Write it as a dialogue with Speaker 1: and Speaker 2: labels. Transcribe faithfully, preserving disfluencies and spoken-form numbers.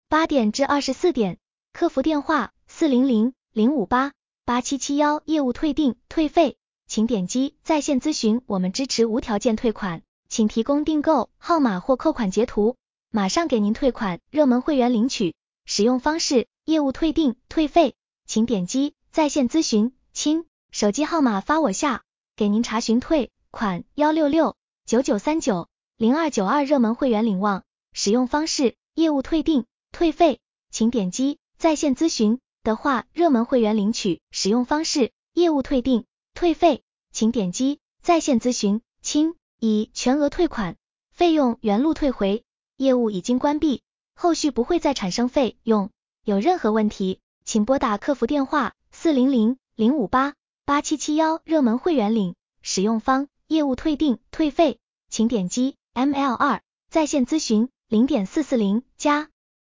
Speaker 1: 八点至二十四点，客服电话四零零零五八八七七一，业务退订退费，请点击在线咨询，我们支持无条件退款，请提供订购号码或扣款截图，马上给您退款。热门会员领取使用方式：业务退订退费，请点击在线咨询，亲，手机号码发我下，给您查询退款。一六六九九三九零二九二。热门会员领望使用方式：业务退订退费，请点击在线咨询的话，热门会员领取使用方式：业务退订退费，请点击在线咨询，亲，已全额退款，费用原路退回，业务已经关闭，后续不会再产生费用。有任何问题，请拨打客服电话四零零零五八八七七一。热门会员领使用方：业务退订退费，请点击 M L 二 在线咨询 零点四四零 加。